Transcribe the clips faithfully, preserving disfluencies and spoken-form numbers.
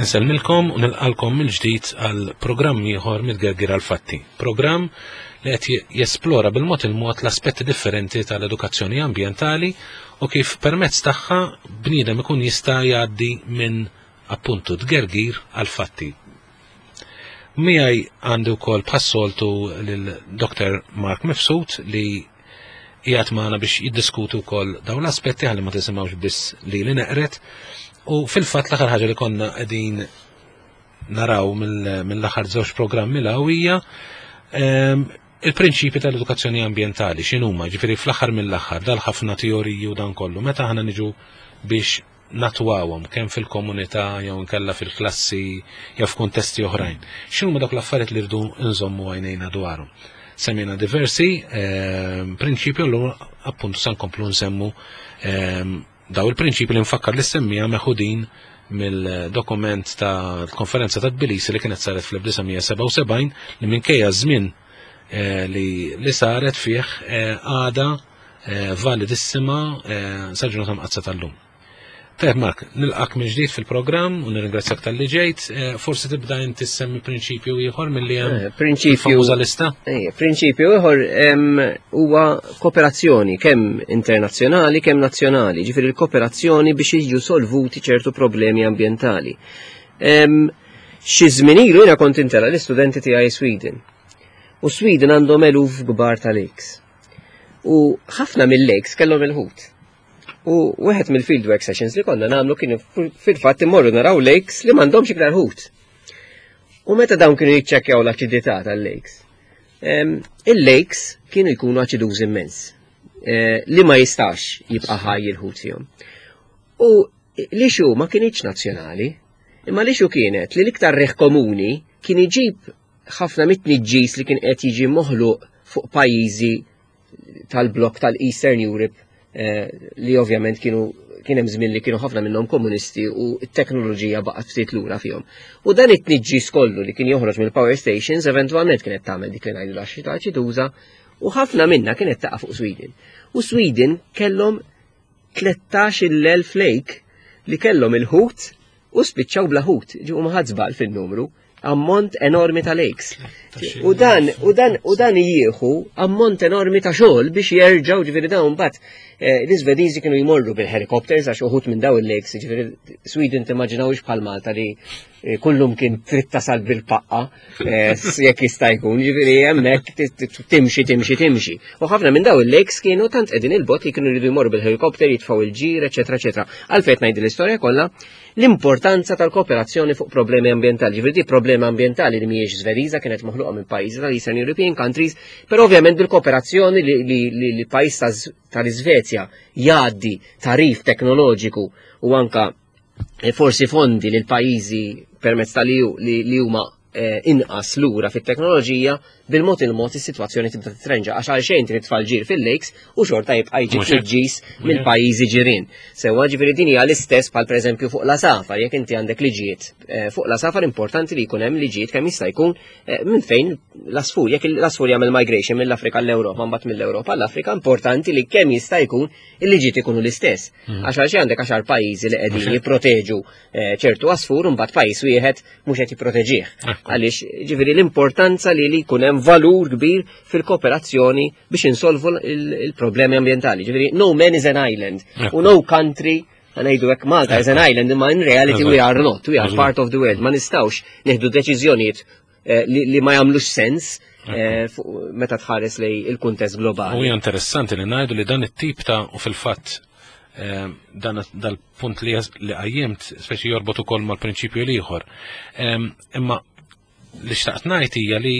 Niselmilkom u nilqalkom mill-ġdid għal programm ieħor mill-Gergir għal-Fatti. Programm li qed jesplora bil-mod il-mod l-aspetti differenti tal-edukazzjoni ambjentali u kif permezz tagħha bniedem ikun jista' jgħaddi minn appuntu d-Gergir għal-Fatti. Miegħi għandi wkoll bħas-soltu lil doktor Mark Mifsud li qiegħed magħna biex jiddiskutu wkoll dawn l-aspetti ħalli ma tisimgħux biss li li neqret. U fil-fatt l-aħħar ħaġa li konna qegħdin naraw mill-aħħar żewġ programmi l hija il-prinċipji tal-edukazzjoni ambjentali x'inhuma, ġifieri fl-aħħar mill-aħħar dal ħafna teoriji u dan kollu meta aħna niġu biex natwawhom kemm fil-komunità jew inkella fil-klassi jew f'kuntesti oħrajn. X'inhuma dak l-affarijiet li rridu nżommu għajnejna dwarhom. Semmejna diversi prinċipji u appuntu se nkomplu nsemmu daw il-prinċipi li nfakkar li semmija meħudin mill-dokument ta' konferenza ta' Tbilisi li kienet saret fl-elf tisa' seba' u sebgħin li minkejja żmien li saret fih għada validissima sa ġurnata mqazza tal-lum. Tajjeb Mark, nilqak minn ġdid fil-programm u nirringrazzjak tal-li ġejt. Forsi tibda inti semmi prinċipju ieħor milli hemm prinċipju lista? Prinċipju ieħor huwa kooperazzjoni kemm internazzjonali kemm nazzjonali, ġifieri l-kooperazzjoni biex jiġu solvuti ċertu problemi ambjentali. Xi żmien ilu jiena kont intera l-istudenti tiegħi Sweden. U Sweden għandhom eluf kbar ta' lakes. U ħafna mill-lakes kellhom il-ħut. U wieħed mill-fieldwork sessions li konna nagħmlu kienu fil-fatt immorru naraw lakes li m'għandhomx iktar ħut. U meta dawn kienu jiċċekkjaw l-aċidità tal-lakes, il-lakes kienu jkunu aċidużi immens li ma jistax jibqa' ħaj il-ħut fihom. U l-ixu ma kienx nazzjonali, imma l-ixu kienet li l-iktar reħ komuni kien iġib ħafna mit-tniġġis li kien qed jiġi moħluq fuq pajjiżi tal-blok tal-Eastern Europe li ovvjament kienu kien hemm żmien li kienu ħafna minnhom komunisti u t-teknoloġija baqgħet ftit lura fihom. U dan it-tniġġis kollu li kien joħroġ mill-power stations eventwalment kienet tagħmel dik li ngħidu l-axxita aċiduża u ħafna minnha kienet taqa' fuq Sweden. U Sweden kellhom tlettax-il elf lake li kellhom il-ħut u spiċċaw bla ħut, ġew ma ħadżbal fin-numru, ammont enormi ta' lakes. U dan u dan u dan jieħu ammont enormi ta' xogħol biex jerġgħu ġifieri dawn mbagħad l-Iżvediżi kienu jmorru bil-helikopters għax uħut minn daw il-lakes, ġifieri Sweden timmaġinawx bħal Malta li kullum kien trid tasal bil-paqqa jekk jista' jkun, ġifieri hemmhekk timxi timxi timxi. U ħafna minn daw il-lakes kienu tant qegħdin il-bot li kienu jridu jmorru bil-helikopter jitfgħu il-ġir, eċetera, eċetera. Għalfejn ngħid l-istorja kollha l-importanza tal-kooperazzjoni fuq problemi ambjentali. Ġifieri problemi ambjentali li mhijiex Żvediża kienet moħluqa minn pajjiżi tal-Eastern European countries, però ovvjament bil-kooperazzjoni li l-pajjiż tal-Iżvezja jgħaddi tarif teknoloġiku u anka forsi fondi lil pajjiżi permezz tal-li huma inqas lura fit-teknoloġija bil-mod il-mod is-sitwazzjoni tibda titrenġa għax għalxejn trid tfal ġir fil-lakes u xorta jibqa' jiġi tniġġis minn pajjiżi ġirien. Sewwa ġifieri din hija l-istess bħal pereżempju fuq l-asafar, jekk inti għandek liġijiet fuq l-asafar importanti li jkun hemm liġijiet kemm jista' jkun minn fejn l-asfur, jekk l-asfur jagħmel migration mill-Afrika l-Ewropa mbagħad mill-Ewropa l-Afrika importanti li kemm jista' jkun il-liġijiet ikunu l-istess. Għax għalxejn għandek għaxar pajjiżi li qegħdin jipproteġu ċertu asfur u mbagħad pajjiż wieħed mhux qed jipproteġih. Għaliex ġifieri l-importanza li li jkun hemm valur kbir fil-kooperazzjoni biex insolvu il-problemi ambjentali. Ġifieri no man is an island u no country ngħidu hekk Malta is an island imma in reality we are not, we are part of the world. Ma nistgħux nieħdu deċiżjonijiet li ma jagħmlux sens meta tħares lej il-kuntest globali. U hija interessanti li ngħidu li dan it-tip ta' u fil-fatt dan dal-punt li qajjimt speċi jorbot ukoll mal-prinċipju ieħor. Imma li xtaqt ngħid hija li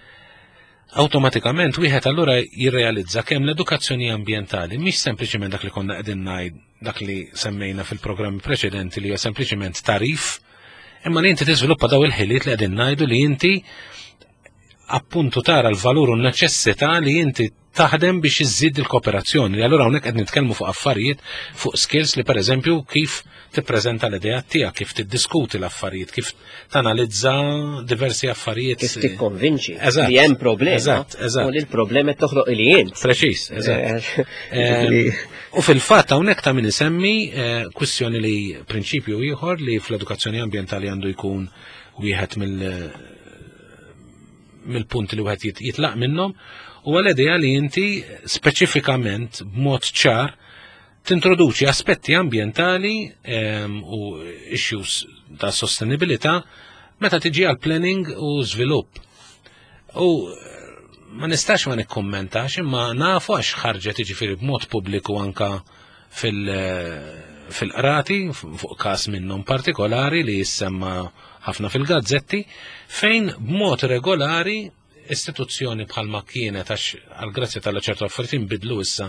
awtomatikament wieħed allura jirrealizza kemm l-edukazzjoni ambjentali mhix sempliċement dak li konna qegħdin ngħid dak li semmejna fil-programmi preċedenti li hija sempliċement tarif, imma li inti tiżviluppa daw il-ħiliet li qegħdin ngħidu li inti appuntu tara l-valur u n-neċessità li inti taħdem biex iżid il-kooperazzjoni. Li allura hawnhekk qed nitkellmu fuq affarijiet fuq skills li pereżempju kif tippreżenta l-idea tiegħek, kif tiddiskuti l-affarijiet, kif tanalizza diversi affarijiet. Kif tikkonvinċi li hemm problema. Eżatt, eżatt. U li l-problema toħloq li jint. Preċiż, eżatt. U fil-fatt hawnhekk ta' min isemmi kwistjoni li prinċipju ieħor li fl-edukazzjoni ambjentali għandu jkun wieħed mill mill-punti li wieħed jitlaq minnhom u għal-idea li inti speċifikament b'mod ċar tintroduċi aspetti ambientali um, u issues ta' sostenibilità meta tiġi għal planning u żvilupp. U ma nistax ma nikkommentax imma nafu għax ħarġet jiġifieri b'mod pubbliku anka fil fil-qrati fuq każ minnhom partikolari li jissemma ħafna fil-gazzetti fejn b'mod regolari istituzzjoni bħalma kienet għax għal-grazzi tal-ċertu affarijiet inbidlu issa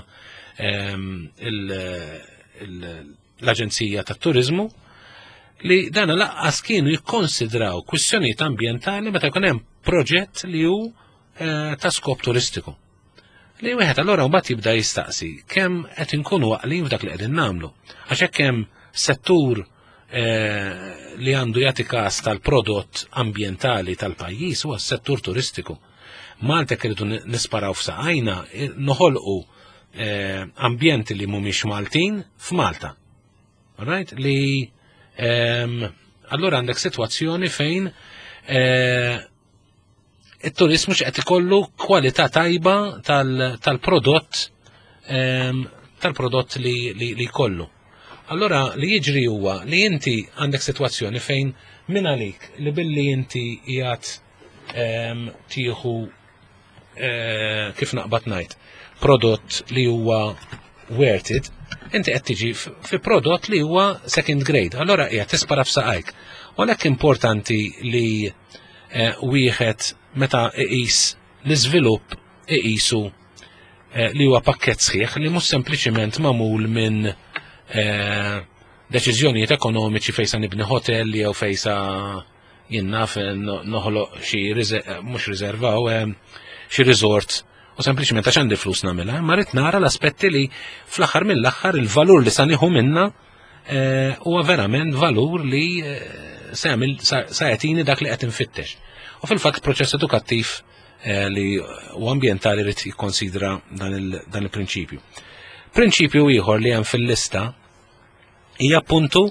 l-Aġenzija tat-Turiżmu li dana laqqas kienu jikkonsidraw kwistjonijiet ambjentali meta jkun hemm proġett li hu ta' skop turistiku. Li wieħed allura mbagħad jibda jistaqsi kemm qed inkunu waqlin f'dak li qegħdin nagħmlu. Għax hekk hemm settur li għandu jagħti każ tal-prodott ambjentali tal-pajjiż huwa s-settur turistiku. Malta irridu nisparaw f'saqajna noħolqu eh, ambjenti li mhumiex Maltin f'Malta. Right? Li ehm, allura għandek sitwazzjoni fejn eh, it-turismu x'qed ikollu kwalità tajba tal-prodott ehm, tal-prodott li, li, li kollu. Allora li jiġri huwa li inti għandek sitwazzjoni fejn minn għalik li billi inti qiegħed ehm, tieħu Uh, kif naqbad ngħid prodott li huwa worth it, inti qed tiġi fi prodott li huwa second grade. Allora hija tispara f'saqajk. U għalhekk importanti li uh, wieħed meta iqis l-iżvilupp iqisu uh, li huwa pakkett sħiħ li mhux sempliċiment magħmul minn uh, deċiżjonijiet ekonomiċi fejn sa nibni hotel jew fejn sa jinnaf noħloq xi mhux riservaw xi resort u sempliċement għax għandi flus nagħmilha, ma rrid nara l-aspetti li fl-aħħar mill-aħħar il-valur li sa nieħu minnha huwa verament valur li sa jagħtini dak li qed infittex. U fil-fatt proċess edukattiv li u ambjentali rrid jikkonsidra dan il-prinċipju. Prinċipju ieħor li hemm fil-lista hija appuntu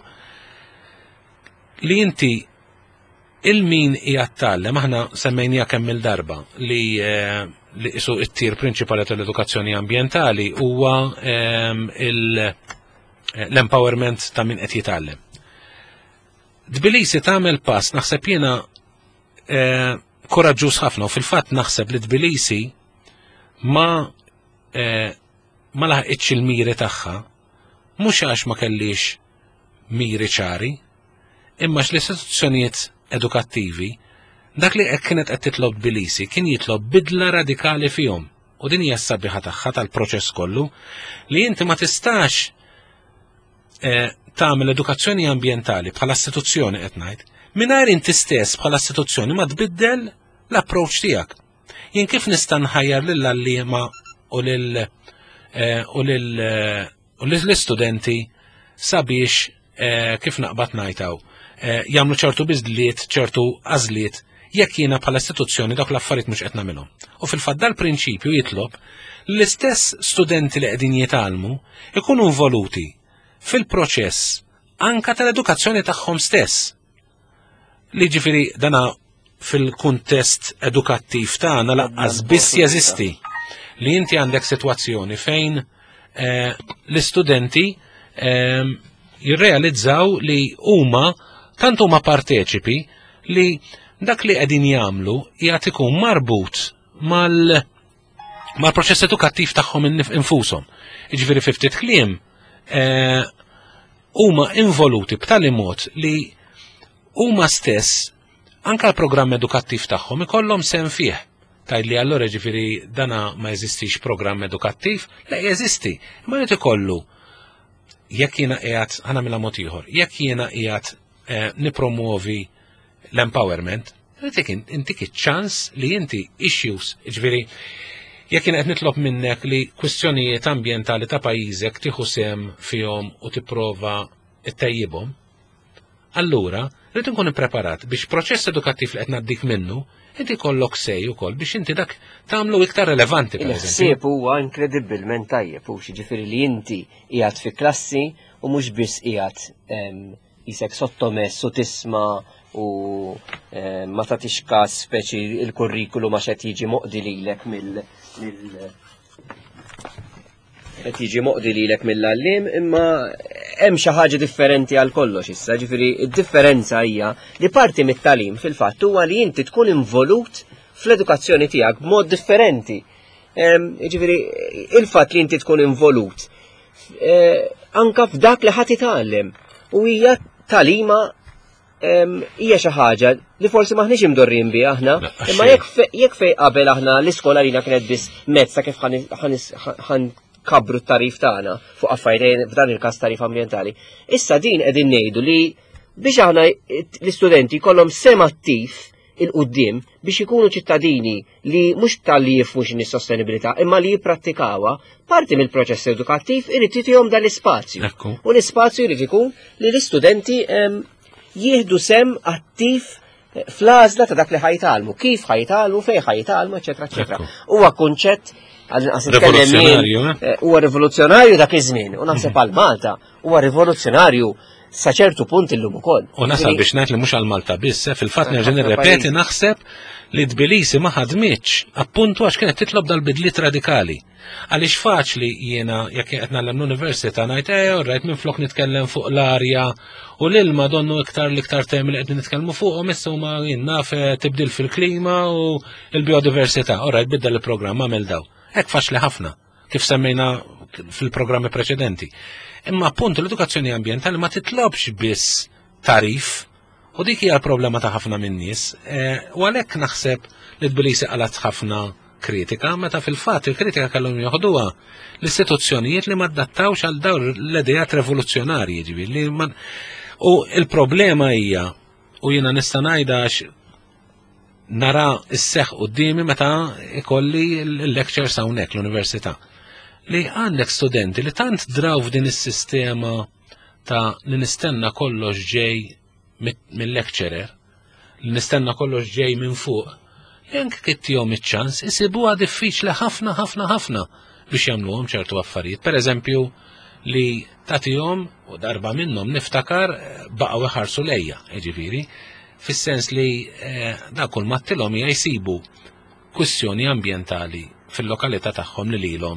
li inti il-min jattallem, aħna semmejnija kemm il-darba li li isu it-tir prinċipali tal-edukazzjoni ambjentali huwa l-empowerment ta' min qed jitgħallem. Tbilisi tagħmel pass naħseb jiena koraġġuż ħafna u fil-fatt naħseb li Tbilisi ma ma laħqitx il-miri tagħha mhux għax ma kellix miri ċari, imma l-istituzzjonijiet edukattivi dak li kienet qed titlob Tbilisi kien jitlob bidla radikali fihom. U din hija s-sabiħa tagħha tal-proċess kollu li inti ma tistax eh, tagħmel edukazzjoni ambjentali bħala istituzzjoni qed ngħid mingħajr inti stess bħala istituzzjoni ma tbiddel l-approċċ tiegħek. Jien kif nista' nħajjar lill-għalliema u lil eh, u lil eh, u lill-istudenti sabiex eh, kif naqbad ngħidhaw jagħmlu ċertu biżliet, ċertu għażliet jekk jiena bħala istituzzjoni dawk l-affarijiet mhux qed nagħmilhom. U fil-fatt dal-prinċipju jitlob l-istess studenti li qegħdin jitgħallmu ikunu involuti fil-proċess anka tal-edukazzjoni tagħhom stess. Li ġifieri dana fil-kuntest edukattiv tagħna laqqas biss jeżisti li inti għandek sitwazzjoni fejn eh, l-istudenti eh, jirrealizzaw li huma tant huma parteċipi li dak li qegħdin jagħmlu qiegħed ikun marbut mal mal-proċess edukattiv tagħhom infushom. Jiġifieri fi ftit kliem huma eh, involuti b'tali mod li huma stess anke l-programm edukattiv tagħhom ikollhom sehem fih. Tgħidli allura ġifieri dana ma jeżistix programm edukattiv, la jeżisti, ma qed ikollu jekk jiena qiegħed ħanamilha mod ieħor, jekk jiena qiegħed eh, nipromuovi l-empowerment, intik iċ-ċans li inti issues, ġifieri jekk kien qed nitlob minnek li kwistjonijiet ambjentali ta' pajjiżek tieħu sem fihom u tipprova ttejjibhom, allura rrid inkun ippreparat biex proċess edukattiv li qed ngħaddik minnu inti kollok sej ukoll biex inti dak tagħmlu iktar relevanti pereżempju. Il-ħsieb huwa inkredibilment tajjeb u jiġifieri li inti qiegħed fi klassi u mhux biss qiegħed isek sottomess u tisma' u ma tagħtix każ speċi il-kurrikulu ma xed jiġi moqdi lilek mill qed jiġi moqdi lilek mill-għalliem, imma hemm xi ħaġa differenti għal kollox issa, ġifieri d-differenza hija li parti mit-tagħlim fil-fatt huwa li inti tkun involut fl-edukazzjoni tiegħek b'mod differenti. Ġifieri il-fatt li inti tkun involut anke f'dak li ħadd itgħallem u hija tagħlima hija xi ħaġa li forsi maħniex imdorrin biha aħna, imma jekk fejn qabel aħna l-iskola lina kienet biss mezz ta' kif ħan kabru t-tarif tagħna fuq affarijiet f'dan il-każ tarif ambjentali. Issa din qegħdin ngħidu li biex aħna l-istudenti jkollhom sem attiv il-qudiem biex ikunu ċittadini li mhux tal-li jifhmu x'inhi s-sostenibilità imma li jipprattikawha, parti mill-proċess edukattiv irid titihom dan l-ispazju. U l-ispazju jrid ikun li l-istudenti jieħdu sem attiv fl-għażla ta' dak li ħajtalmu, kif ħajtalmu, fejn ħajtalmu, eċetera, eċetera. Huwa kunċett huwa rivoluzzjonarju dak iż-żmien u naħseb għal Malta huwa rivoluzzjonarju sa ċertu punt illum ukoll. U nasal biex ngħid li mhux għal Malta biss, fil-fatt nerġa' nirrepeti naħseb li Tbilisi ma ħadmitx appuntu għax kienet titlob dal-bidliet radikali. Għaliex faċli jiena jekk qed nagħlem l-università ngħid eh orrajt minflok nitkellem fuq l-arja u l-ilma donnu iktar l-iktar temi li qegħdin nitkellmu fuqhom issa huma naf tibdil fil-klima u l-biodiversità. Orrajt biddel il-programm għamel daw. Hekk faċli ħafna, kif semmejna fil-programmi preċedenti. Imma appunt l-edukazzjoni ambjentali ma titlobx biss tarif, u dik hija l-problema ta' ħafna min-nies, u għalhekk naħseb li Tbilisi qalet ħafna kritika, meta fil-fatt il-kritika kellhom jaħduha l-istituzzjonijiet li ma adattawx għal dawn l-idejat rivoluzzjonarji ġifieri li u l-problema hija u jiena nista' ngħidha nara s-seħ qudiemi meta ikolli l-lectures hawnhekk l-università. Li għandek studenti li tant draw f'din is-sistema ta' li nistenna kollox ġej mill-lecturer, li nistenna kollox ġej minn fuq, li anke kittihom iċ-ċans isibuha diffiċli ħafna ħafna ħafna biex jagħmluhom ċertu affarijiet. Pereżempju li tagħtihom u darba minnhom niftakar baqgħu iħarsu lejja, jiġifieri fis-sens li da kull mattilhom hija jsibu kwistjoni ambjentali fil-lokalità tagħhom li lilhom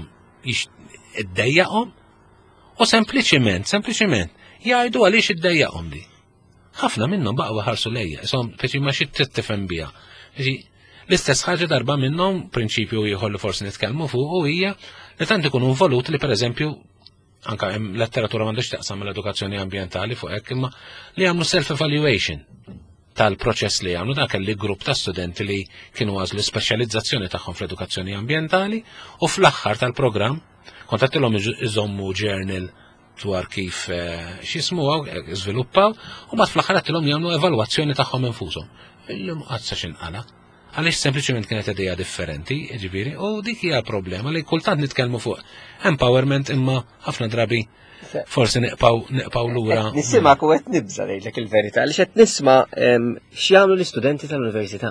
iddejjaqhom u sempliċiment, sempliċiment jgħidu għaliex iddejjaqhom di. Ħafna minnhom baqgħu ħarsu lejja, isom feċi ma xi tifhem biha. L-istess ħaġa darba minnhom prinċipju ieħor li forsi nitkellmu fuq u hija li tant ikunu involuti li pereżempju anke hemm letteratura m'għandux taqsam mal-edukazzjoni ambjentali fuq hekk imma li jagħmlu self-evaluation tal-proċess li għamlu dak li grupp ta' studenti li kienu għażlu speċjalizzazzjoni tagħhom fl-edukazzjoni ambjentali u fl-aħħar tal-programm kontattilhom iżommu journal dwar kif x'ismuhom iżviluppaw u mbagħad fl-aħħar għattilhom jagħmlu evalwazzjoni tagħhom infushom. Illum qatt sa x'inqala. Għaliex sempliċement kienet idea differenti, ġifieri, u dik hija problema li kultant nitkellmu fuq empowerment imma ħafna drabi forsi neqpaw neqpaw lura. Nisimgħek u qed nibża ngħidlek il-verità għaliex qed nisma' x'jagħmlu l-istudenti tal-università.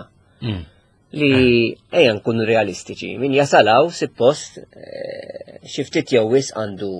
Li ejja nkunu realistiċi, min jasalaw suppost xi ftit jew wisq għandu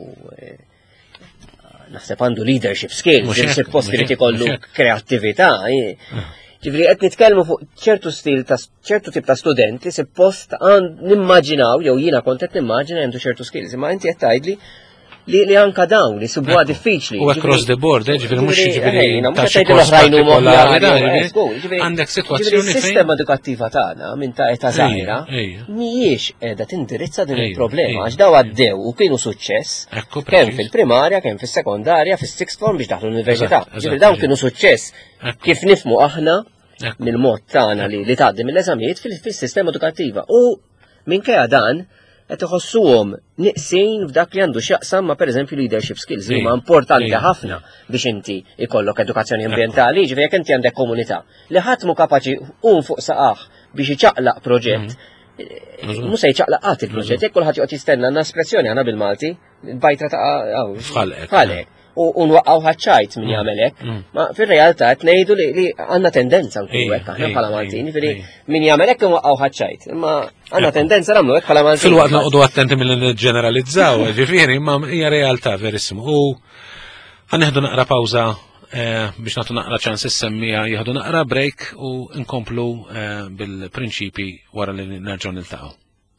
naħseb għandu leadership skills, suppost irid ikollu kreattività. Ġifri qed nitkellmu fuq ċertu stil ta' ċertu tip ta' studenti suppost nimmaġinaw jew jiena kont qed nimmaġina għandu ċertu skills, imma inti qed tgħidli li li anka dawn li subuha diffiċli. U across the board, ġifieri mhux jiġifieri ta' xi partikolari għandek sitwazzjoni fejn is-sistema edukattiva tagħna minn ta' età żgħira mhijiex qiegħda tindirizza din il-problema għax daw għaddew u kienu suċċess kemm fil-primarja, kemm fis-sekondarja, fis-sixth form biex daħlu l-università. Ġifieri dawn kienu suċċess kif nifhmu aħna mill-mod tagħna li li tgħaddi mill-eżamijiet fis-sistema edukattiva. U minkejja dan qed iħossuhom nieqsin f'dak li għandu x'jaqsam ma' pereżempju leadership skills li huma importanti ħafna biex inti ikollok edukazzjoni ambjentali, ġifieri jekk inti għandek komunità li ħadd mhu kapaċi hum fuq saqah biex iċaqlaq proġett mhux se jċaqlaqat il-proġett, jekk kulħadd joqgħod jistenna għandna espressjoni għandna bil-Malti, il-bajtra ta' Fħalqek. U nwaqgħu ħaċċajt min jagħmel hekk. Ma fir-realtà qed ngħidu li għandna tendenza nkunu hekk aħna bħala Maltin, ġifieri min jagħmel hekk nwaqgħu ħaċċajt. Imma għandna tendenza nagħmlu hekk bħala Maltin. Fil-waqt noqogħdu attenti milli niġġeneralizzaw, ġifieri imma hija realtà verissimu. U ħanieħdu naqra pawża biex nagħtu naqra ċans issemmija jieħdu naqra break u nkomplu bil-prinċipi wara li nerġgħu niltaqgħu.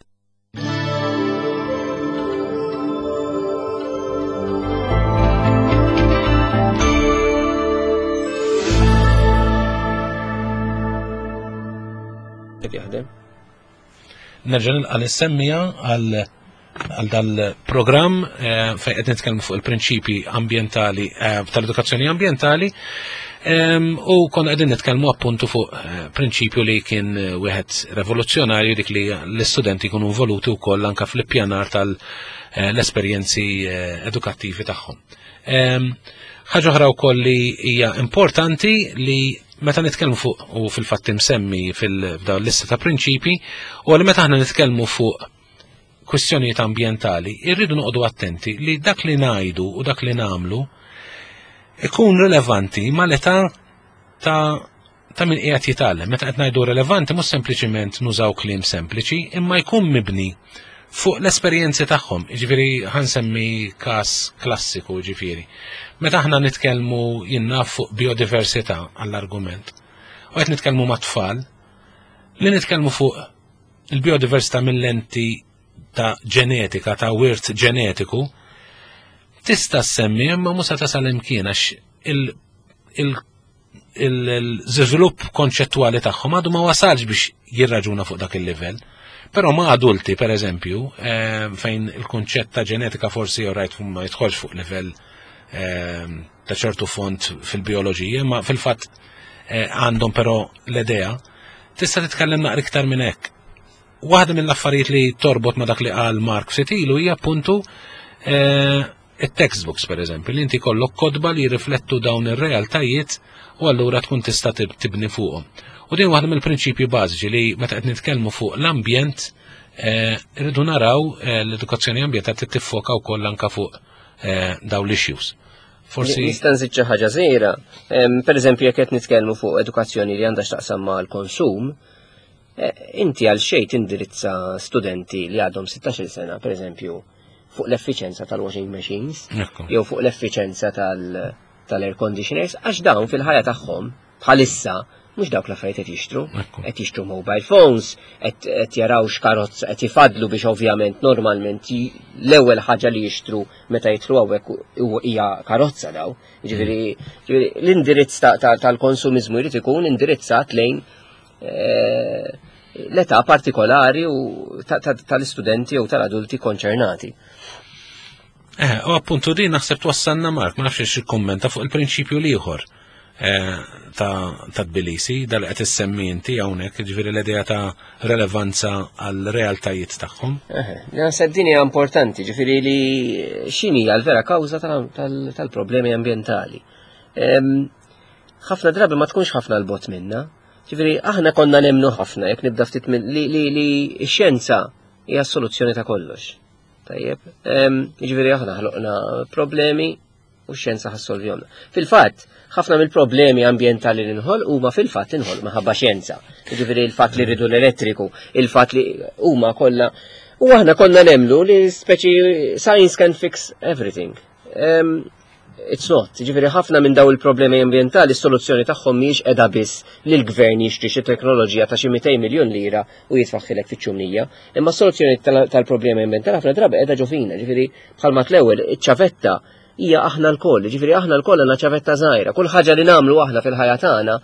Nerġa' nilqa' nissemmija għal għal dal-programm fejn qed nitkellmu fuq il-prinċipji ambjentali tal-edukazzjoni ambjentali u konna qegħdin nitkellmu appuntu fuq prinċipju li kien wieħed revoluzzjonarju dik li l-istudenti jkunu involuti wkoll anke fl-ippjanar tal-esperjenzi edukattivi tagħhom. Ħaġa oħra wkoll li hija importanti li meta nitkellmu fuq u fil-fatt imsemmi fil-dawn l-lista ta' prinċipji u li meta aħna nitkellmu fuq kwistjonijiet ambjentali, irridu noqogħdu attenti li dak li ngħidu u dak li nagħmlu ikun rilevanti mal-età ta' ta' min qiegħed jitgħallem. Meta qed ngħidu rilevanti mhux sempliċiment nużaw kliem sempliċi, imma jkun mibni fuq l-esperjenzi tagħhom. Jiġifieri ħansemmi każ klassiku ġifieri. Meta aħna nitkellmu jinna fuq biodiversità għall-argument, u qed nitkellmu ma' tfal, li nitkellmu fuq il-biodiversità mill-lenti ta' ġenetika, ta' wirt ġenetiku, tista' semmi imma mhux se tasal imkien għax il-żvilupp konċettwali tagħhom għadu ma wasalx biex jirraġuna fuq dak il-livell. Però ma' adulti, per eżempju, fejn il-kunċett ta' ġenetika forsi orajt ma jidħolx fuq livell ta' ċertu font fil-bioloġija, ma fil-fatt għandhom però l-idea, tista' titkellem naqra iktar minn hekk. Waħda mill-affarijiet li torbot ma' dak li qal Mark Setilu hija appuntu it-textbooks pereżempju, li inti kollok kodba li jirriflettu dawn ir-realtajiet u allura tkun tista' tibni fuqhom. U din waħda mill-prinċipji bażiċi li meta qed nitkellmu fuq l-ambjent irridu naraw l-edukazzjoni ambjentali tiffoka wkoll anke fuq dawn l-issues. Forsi nista' nżid xi ħaġa żgħira. Pereżempju jekk qed nitkellmu fuq edukazzjoni li għandha x'taqsam mal-konsum, inti għal xejn tindirizza studenti li għadhom sittax-il sena, pereżempju, fuq l-effiċenza tal-washing machines, jew fuq l-effiċenza tal-air conditioners, għax dawn fil-ħajja tagħhom bħalissa mhux dawk l-affarijiet qed jixtru, qed jixtru mobile phones, qed jaraw x'karozza qed ifadlu biex ovvjament normalment l-ewwel ħaġa li jixtru meta jitlu hawnhekk hija karozza daw. Jiġifieri l-indirizz tal-konsumiżmu jrid ikun indirizzat lejn l-età partikolari tal-istudenti u tal-adulti konċernati. Eh, u appuntu din naħseb twassalna Mark, ma nafx il-kommenta fuq il-prinċipju liħor ta' Tbilisi, dal qed issemmi inti hawnhekk, ġifieri l-idea ta' relevanza għal realtajiet tagħhom. Naħseb din hija importanti, ġifieri li x'inhi l-vera kawża tal-problemi ambjentali. Ħafna drabi ma tkunx ħafna l-bot minna. Ġifieri aħna konna nemmnu ħafna jekk nibda ftit li x-xjenza hija s-soluzzjoni ta' kollox. Tajjeb, ġifieri aħna ħloqna problemi u x-xjenza ħassolvjomna. Fil-fatt, ħafna mill-problemi ambjentali li nħol huma fil-fatt inħol minħabba xjenza. Ġifieri il-fatt li rridu l-elettriku, il-fatt li huma kollha u aħna konna nemmnu li speċi science can fix everything. It's not. Ġifieri ħafna minn daw il-problemi ambjentali s-soluzzjoni tagħhom mhijiex qiegħda biss li l-gvern jixtri xi teknoloġija ta' xi mitejn miljun lira u jitfaħħilek fiċ-ċumnija, imma s-soluzzjoni tal-problemi ambjentali ħafna drabi qiegħda ġo fina. Ġifieri bħalma l-ewwel iċ-ċavetta hija aħna l-koll, ġifieri aħna l-koll għandna ċavetta żgħira, kull ħaġa li nagħmlu aħna fil-ħajja tagħna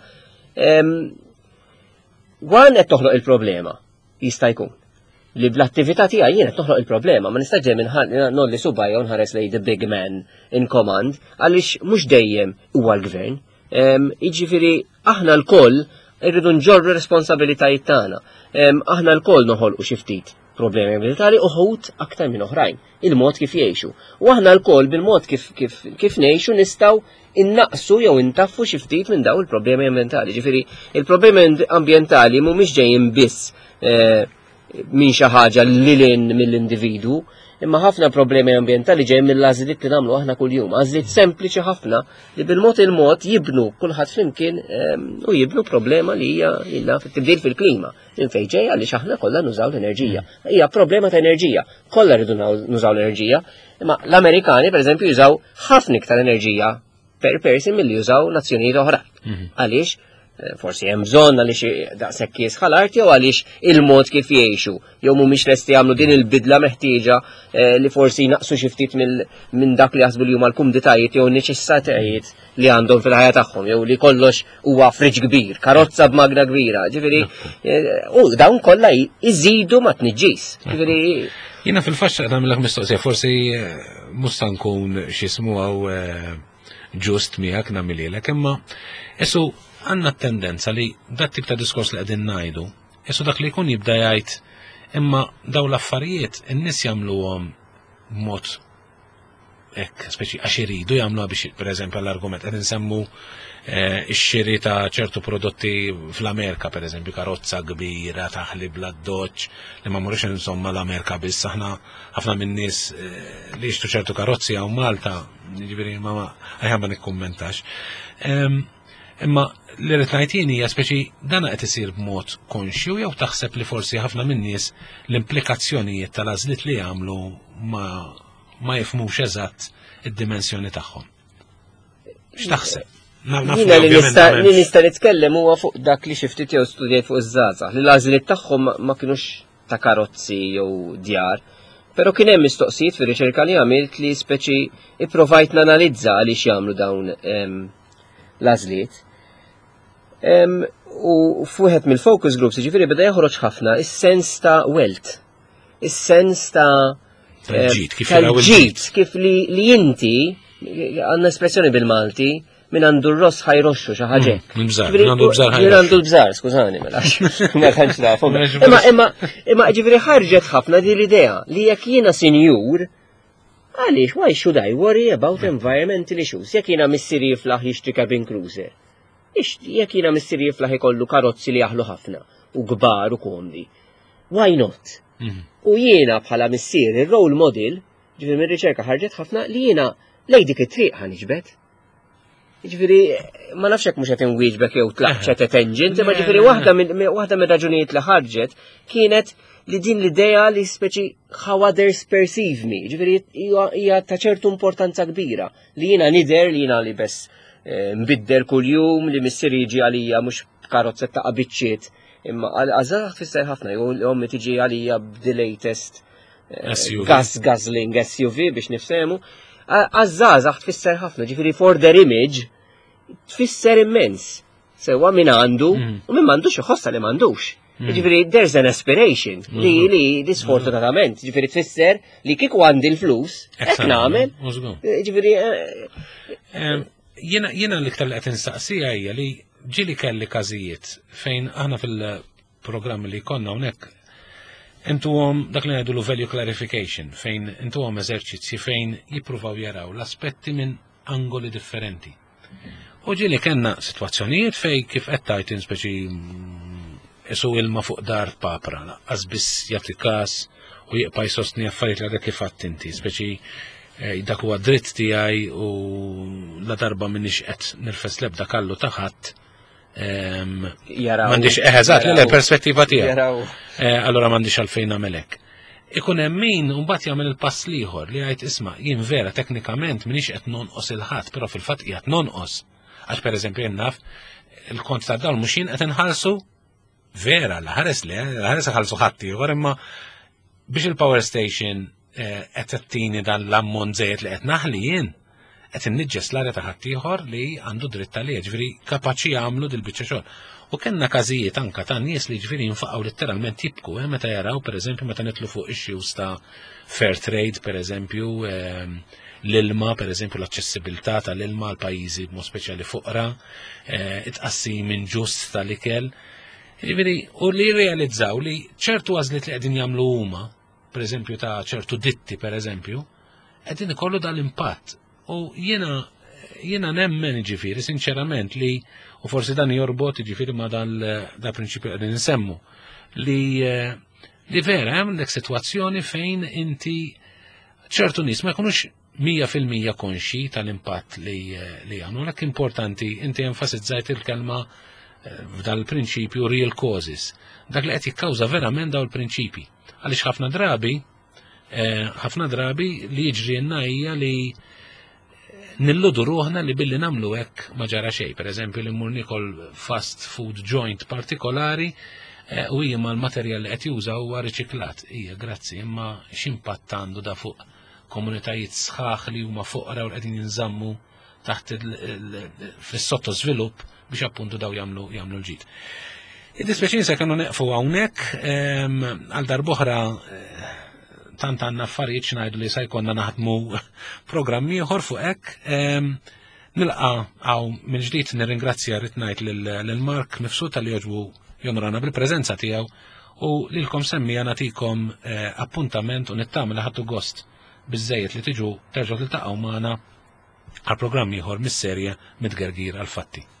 wan qed toħloq il-problema jista' jkun. Li bl-attività tiegħi jien qed noħloq il-problema, ma nistax dejjem nolli subajja u nħares lej the big man in command għaliex mhux dejjem huwa l-gvern. Jiġifieri aħna l-koll irridu nġorru responsabilitajiet tagħna. Aħna l-koll noħolqu xi ftit problemi ambientali u ħut aktar minn oħrajn, il-mod kif jgħixu. U aħna l-koll bil-mod kif kif ngħixu nistgħu innaqsu jew intaffu xi ftit minn daw il-problemi ambientali. Ġifieri il-problemi ambientali mhumiex ġejjin biss minn xi ħaġa lilin mill-individu, imma ħafna problemi ambjentali ġej mill-għażliet li nagħmlu aħna kuljum, għażliet sempliċi ħafna li bil-mod il-mod jibnu kulħadd flimkien u jibnu problema li hija ilha fit-tibdil fil-klima. Infejn ġej għaliex aħna kollha nużaw l-enerġija. Hija problema ta' enerġija, kollha rridu nużaw l-enerġija, imma l-Amerikani pereżempju jużaw ħafna iktar enerġija per person milli jużaw nazzjonijiet oħra. Għaliex forsi hemm bżonn għaliex daqshekk jisħal art jew għaliex il-mod kif jgħixu jew mhumiex lesti jagħmlu din il-bidla meħtieġa li forsi jnaqsu xi ftit minn dak li jaħsbu li huma l-kumditajiet jew neċessitajiet li għandhom fil-ħajja tagħhom jew li kollox huwa friġ kbir, karozza b'magna kbira, ġifieri u dawn kollha jżidu ma tniġġis. Ġifieri jiena fil-faxxa nagħmilek mistoqsija forsi mhux se nkun x'ismu għaw ġust miegħek nagħmililek, imma issu għandna tendenza li dat tip ta' diskors li qegħdin ngħidu, issu dak li jkun jibda jgħid imma daw l-affarijiet in-nies jagħmluhom b'mod hekk speċi għax iridu jagħmluha biex pereżempju l-argument qed insemmu x-xiri ta' ċertu prodotti fl-Amerika pereżempju karozza kbira taħlib bla-doċċ li ma mmorrux insomma l-Amerika biss aħna ħafna min-nies li jixtru ċertu karozzi hawn Malta, jiġifieri ma aħjar ma nikkummentax. Imma li rrid ngħid hija speċi dan qed isir b'mod konxju jew taħseb li forsi ħafna min-nies l-implikazzjonijiet tal-għażliet li jagħmlu ma ma jifhmux eżatt id-dimensjoni tagħhom. X'taħseb? Jiena li nista' nitkellem huwa fuq dak li xi ftit jew studjajt fuq iż-żgħażagħ li l-għażliet tagħhom ma kinux ta' karozzi jew djar, però kien hemm mistoqsijiet fir-riċerka li għamilt li speċi ipprovajt nanalizza għaliex jagħmlu dawn l-għażliet. U fuħet mill-focus groups, ġifiri beda joħroġ ħafna is-sens ta' wealth, is-sens ta' tal-ġid, kif li inti, għandna espressjoni bil-Malti, minn għandu r-ross ħajroxxu xi ħaġa. Minn bżar, minn għandu l-bżar ħajroxxu. Minn għandu l-bżar, skużani, ma kanx nafhom. Imma imma ġifieri ħarġet ħafna din l-idea li jekk jiena sinjur, għaliex why should I worry about environmental issues? Jekk jiena missieri jiflaħ jixtri cabin cruiser. Jekk jiena missieri jiflaħ ikollu karozzi li jaħlu ħafna u kbar u komdi. Why not? U jiena bħala missier ir-role model, ġifieri mir-riċerka ħarġet ħafna li jiena lej dik it-triq ħaniġbed. Ġifieri ma nafx hekk mhux qed inwieġbek jew tlaħċet et engine, imma ġifieri waħda waħda mir-raġunijiet li ħarġet kienet li din l-idea li speċi how others perceive me, ġifieri hija ta' ċertu importanza kbira li jiena nidher li jiena li bess mbidder kuljum li missier jiġi għalija mhux b'karozzet ta' qabiċċiet, imma għażagħ tfisser ħafna jew ommi tiġi għalija b'the latest gas guzzling S U V biex nifhemu. Għażagħ tfisser ħafna, ġifieri for their image tfisser immens. Sewwa min għandu u min m'għandux iħossa li m'għandux. Ġifieri there's an aspiration li li li sfortunatament, ġifieri tfisser li kieku għandi l-flus hekk nagħmel. Ġifieri Jiena jiena l-iktar li qed instaqsija hija li ġieli kelli każijiet fejn aħna fil-programm li konna hawnhekk intuhom dak li ngħidu value clarification fejn intuhom eżerċizzji fejn jippruvaw jaraw l-aspetti minn angoli differenti. U ġieli kellna sitwazzjonijiet fejn kif qed tajt speċi isu ilma fuq dar papra, laqqas biss jagħti każ u jibqa' jsostni affarijiet li għadek kif għadt inti, speċi dak huwa dritt tiegħi u la darba minnix qed nirfes l-ebda kallu ta' ħadd m'għandix eħeżat l-perspettiva tiegħi. Allura m'għandix għalfejn nagħmel hekk. Ikun hemm min mbagħad jagħmel il-pass ieħor li jgħid isma' jien vera teknikament m'iniex qed nonqos il-ħadd, però fil-fatt qiegħed nonqos. Għax pereżempju jien naf il-kont ta' dawn mhux jien qed inħallsu vera l-ħares li l-ħares iħallsu ħadd ieħor imma biex il-power station qed tittini dan l-ammont żejjed li qed naħli jien qed inniġġes l-arja ta' ħadd ieħor li għandu dritt għalih, ġifieri kapaċi jagħmlu dil-biċċa xogħol. U kellna każijiet anke ta' nies li ġifieri jinfaqgħu letteralment jibku meta jaraw pereżempju meta nitlu fuq issues ta' fair trade pereżempju l-ilma pereżempju l-aċċessibilità tal-ilma għal pajjiżi b'mod speċjali foqra, it-tqassim inġust tal-ikel. Ġifieri u li jirrealizzaw li ċertu għażliet li qegħdin jagħmlu huma pereżempju ta' ċertu ditti pereżempju qegħdin ikollu dal-impatt. U jiena jiena nemmen ġifieri sinċerament li u forsi dan jorbot ġifieri ma' dal prinċipju qegħdin insemmu li li vera għandek sitwazzjoni fejn inti ċertu nies ma jkunux mija fil-mija konxi tal-impatt li li għamlu, lek importanti inti enfasizzajt il-kelma f'dal prinċipju real causes. Dak li qed jikkawża verament daw il-prinċipi. Għaliex ħafna drabi ħafna drabi li jiġri hija li nilludu ruħna li billi namlu hekk ma ġara xejn. Pereżempju li mmur nikol fast food joint partikolari u hija l-materjal li qed juża huwa riċiklat. Hija grazzi, imma x'impatt għandu da fuq komunitajiet sħaħ li huma foqra u qegħdin jinżammu taħt fis-sottosvilupp biex appuntu daw jagħmlu jagħmlu l-ġid. Id-dispeċin se kienu neqfu hawnhekk għal darb'oħra tant għandna affarijiet x'ngħidu li se jkollna naħdmu programm ieħor fuq hekk. Nilqa' hawn minn ġdid nirringrazzja rrid ngħid lil Mark nifsu tal-li jogħġbu jonorana bil-preżenza tiegħu u lilkom semmija nagħtikom appuntament u nittama li ħadtu gost biżejjed li tiġu terġgħu tiltaqgħu magħna għal programm ieħor mis-serje Mid-Gergir għal Fatti.